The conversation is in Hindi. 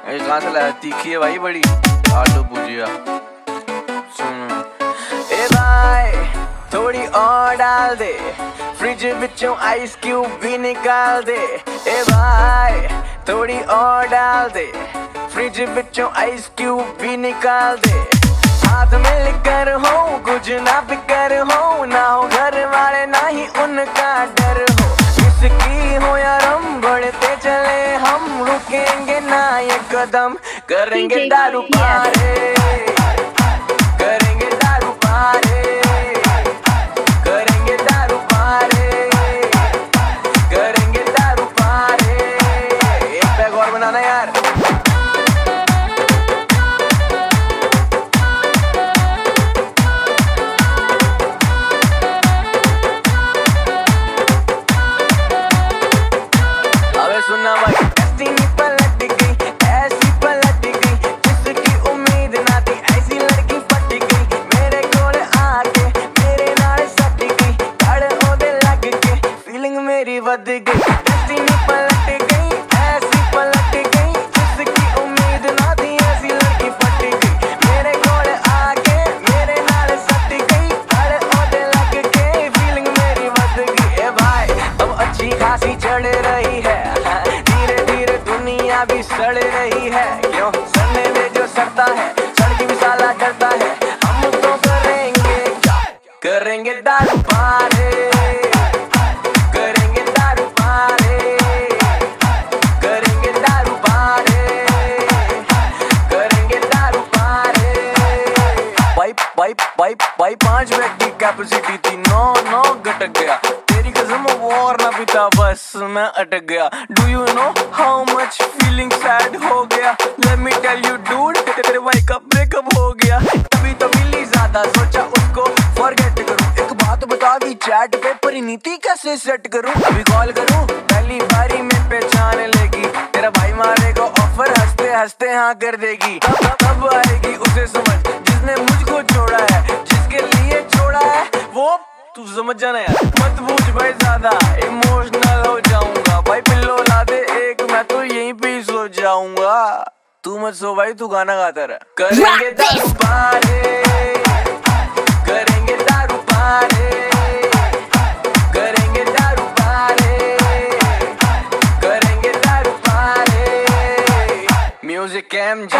कहाँ से लाया? तीखी है भाई बड़ी। आलू भुजिया सुन। ए भाई थोड़ी और डाल दे, फ्रिज बिचों आइस क्यूब भी निकाल दे। ए भाई थोड़ी और डाल दे, फ्रिज बिचों आइस क्यूब भी निकाल दे। हाथ में लेकर हो कुछ ना फिकर हो, ना हो घर वाले ना ही उनका डर हो। इसकी हो या रम बढ़ते चले हम, रुकेंगे ना ये कदम, करेंगे दारू पारे, करेंगे दारू पारे, करेंगे दारू पारे, करेंगे दारू पारे। एक बैग और बनाना यार। सुनना भाई डेस्टिनी पलट गई, ऐसी पलट गई, जिसकी उम्मीद ना थी ऐसी लड़की पट गई। मेरे कोल आके मेरे नाल सट गई, कड़ ओदे लग के फीलिंग मेरी वध गई। डेस्टिनी पलट गई, ऐसी पलट गई, जिसकी उम्मीद ना थी ऐसी लड़की पट गई। मेरे कोल आके मेरे नाल सट गई, कड़ ओदे लग के फीलिंग मेरी वध गई। ए भाई अब अच्छी खासी चढ़ रही है, दुनिया भी सड़ रही है। क्यों सड़ने में जो सड़ता है, सड़की भी साला डरता है। हम तो करेंगे क्या, करेंगे दारू पारे, करेंगे दारू पारे, करेंगे दारू पारे, करेंगे दारू पारे। भाई 5 बैग की कैपेसिटी थी, 9 घटक गया। तेरी कसम और ना पीता बस मैं अटक गया। Do you know how much feeling sad हो गया? Let me tell you dude, तेरे भाई का ब्रेकअप हो गया। तभी तो मिली ज्यादा, सोचा उसको फॉरगेट करूं। एक बात बता दी चैट पे परिणीति कैसे सेट करूं? अभी कॉल करूं, पहली बारी में पहचान लेगी। तेरा भाई मारे को ऑफर, हंसते हंसते हाँ कर देगी। तब आएगी उसे समझ जिसने मुझको छोड़ा है, जिसके लिए छोड़ा है वो तू समझ जाना यार। मत पूछ भाई ज्यादा, इमोशनल हो जाऊंगा। भाई पिल्लो ला दे एक, मैं तो यहीं पे सो जाऊंगा। तू मत सो भाई, तू गाना गाता रहा। करेंगे दारू पारे, करेंगे दारू पारे, करेंगे दारू पारे, करेंगे दारू पारे। Music M